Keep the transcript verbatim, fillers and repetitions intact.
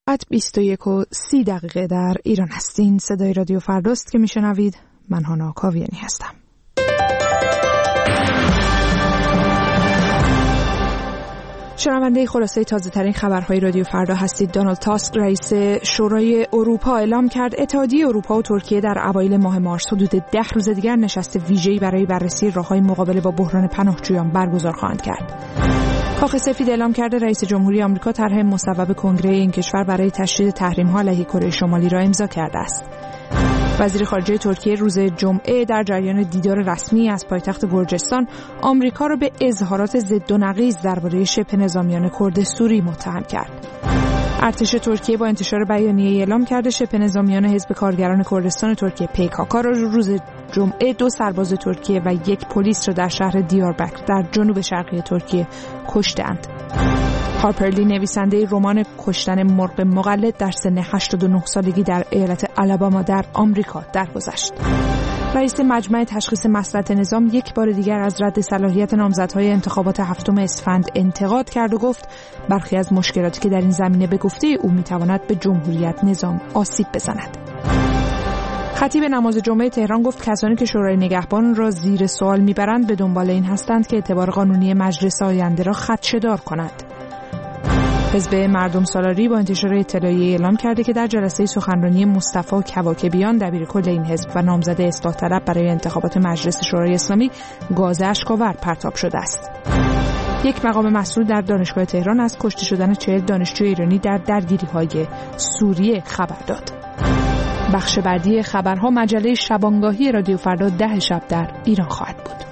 ساعت بیست و یک و سی دقیقه در ایران هستین. صدای رادیو فرداست که میشنوید. من هانا کاویانی هستم. شنونده خلاصه تازه ترین خبرهای رادیو فردا هستید. دونالد تاسک رئیس شورای اروپا اعلام کرد اتحادیه اروپا و ترکیه در اوایل ماه مارس حدود ده روز دیگر نشست ویژه‌ای برای بررسی راه‌های مقابله با بحران پناهجویان برگزار خواهند کرد. کاخ سفید اعلام کرده رئیس جمهوری آمریکا طرح مصوب کنگره این کشور برای تشدید تحریم‌ها علیه کره شمالی را امضا کرده است. وزیر خارجه ترکیه روز جمعه در جریان دیدار رسمی از پایتخت گرجستان آمریکا را به اظهارات ضد و نقیض درباره شبه نظامیان کرد سوری متهم کرد. ارتش ترکیه با انتشار بیانیه‌ای اعلام کرده شبه نظامیان حزب کارگران کردستان ترکیه پیکاکا را روز جمعه دو سرباز ترکیه و یک پلیس را در شهر دیاربکر در جنوب شرقی ترکیه کشتند. هارپر لی نویسنده رمان کشتن مرغ مقلد در سن هشتاد و نه سالگی در ایالت آلاباما در آمریکا درگذشت. رئیس مجمع تشخیص مصلحت نظام یک بار دیگر از رد صلاحیت نامزدهای انتخابات هفتم اسفند انتقاد کرد و گفت برخی از مشکلاتی که در این زمینه به گفته او میتواند به جمهوریت نظام آسیب بزند. خطیب نماز جمعه تهران گفت کسانی که شورای نگهبان را زیر سوال میبرند به دنبال این هستند که اعتبار قانونی مجلس آینده را خدشه‌دار کنند. حزب مردم سالاری با انتشار اطلاعیه‌ای اعلام کرده که در جلسه سخنرانی مصطفی کواکبیان دبیرکل این حزب و نامزد اصلاح طلب برای انتخابات مجلس شورای اسلامی گاز اشک‌آور پرتاب شده است. یک مقام مسئول در دانشگاه تهران از کشته شدن چهل دانشجو ایرانی در درگیری‌های سوریه خبر داد. بخش بعدی خبرها مجله شبانگاهی رادیو فردا ده شب در ایران خواهد بود.